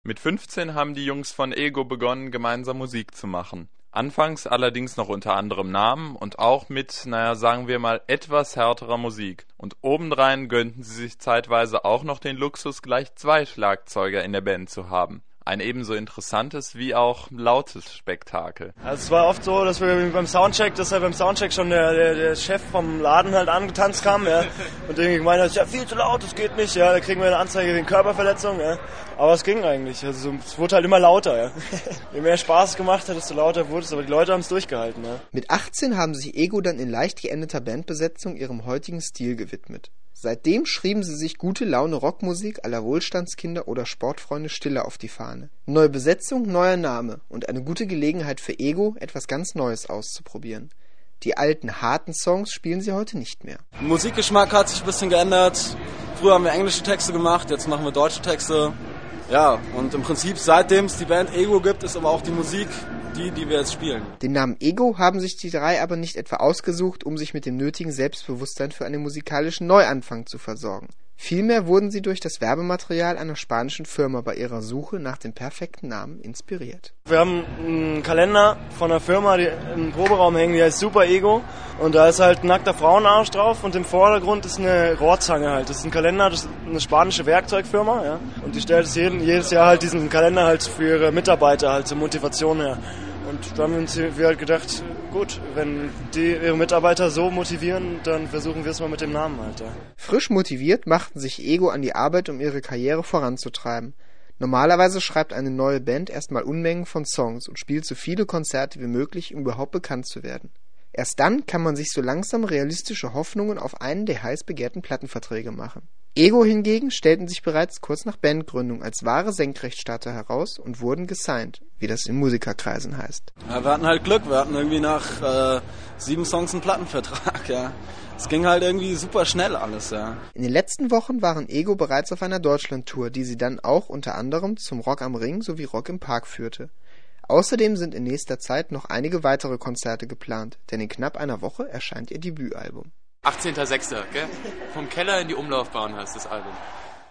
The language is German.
Mit 15 haben die Jungs von Ego begonnen, gemeinsam Musik zu machen. Anfangs allerdings noch unter anderem Namen und auch mit, sagen wir mal, etwas härterer Musik. Und obendrein gönnten sie sich zeitweise auch noch den Luxus, gleich 2 Schlagzeuger in der Band zu haben. Ein ebenso interessantes wie auch lautes Spektakel. Also es war oft so, dass wir beim Soundcheck schon der Chef vom Laden halt angetanzt kam, ja, und irgendwie gemeint hat, ja, viel zu laut, das geht nicht, ja, da kriegen wir eine Anzeige wegen Körperverletzung, ja. Aber es ging eigentlich, also es wurde halt immer lauter, ja. Je mehr Spaß es gemacht hat, desto lauter wurde es, aber die Leute haben es durchgehalten, ja. Mit 18 haben sich Ego dann in leicht geänderter Bandbesetzung ihrem heutigen Stil gewidmet. Seitdem schrieben sie sich gute Laune Rockmusik à la Wohlstandskinder oder Sportfreunde Stille auf die Fahne. Neue Besetzung, neuer Name und eine gute Gelegenheit für Ego, etwas ganz Neues auszuprobieren. Die alten, harten Songs spielen sie heute nicht mehr. Musikgeschmack hat sich ein bisschen geändert. Früher haben wir englische Texte gemacht, jetzt machen wir deutsche Texte. Ja, und im Prinzip seitdem es die Band Ego gibt, ist aber auch die Musik die wir jetzt spielen. Den Namen Ego haben sich die 3 aber nicht etwa ausgesucht, um sich mit dem nötigen Selbstbewusstsein für einen musikalischen Neuanfang zu versorgen. Vielmehr wurden sie durch das Werbematerial einer spanischen Firma bei ihrer Suche nach dem perfekten Namen inspiriert. Wir haben einen Kalender von einer Firma, die im Proberaum hängen, die heißt Super Ego. Und da ist halt ein nackter Frauenarsch drauf und im Vordergrund ist eine Rohrzange halt. Das ist ein Kalender, das ist eine spanische Werkzeugfirma, ja. Und die stellt jedes Jahr halt diesen Kalender halt für ihre Mitarbeiter halt zur Motivation her. Und da haben wir halt gedacht, gut, wenn die ihre Mitarbeiter so motivieren, dann versuchen wir es mal mit dem Namen halt. Ja. Frisch motiviert machten sich Ego an die Arbeit, um ihre Karriere voranzutreiben. Normalerweise schreibt eine neue Band erstmal Unmengen von Songs und spielt so viele Konzerte wie möglich, um überhaupt bekannt zu werden. Erst dann kann man sich so langsam realistische Hoffnungen auf einen der heiß begehrten Plattenverträge machen. Ego hingegen stellten sich bereits kurz nach Bandgründung als wahre Senkrechtstarter heraus und wurden gesigned, wie das in Musikerkreisen heißt. Ja, wir hatten halt Glück, wir hatten irgendwie nach 7 Songs einen Plattenvertrag, ja. Es ging halt irgendwie super schnell alles, ja. In den letzten Wochen waren Ego bereits auf einer Deutschlandtour, die sie dann auch unter anderem zum Rock am Ring sowie Rock im Park führte. Außerdem sind in nächster Zeit noch einige weitere Konzerte geplant, denn in knapp einer Woche erscheint ihr Debütalbum. 18.06., gell? Vom Keller in die Umlaufbahn heißt das Album.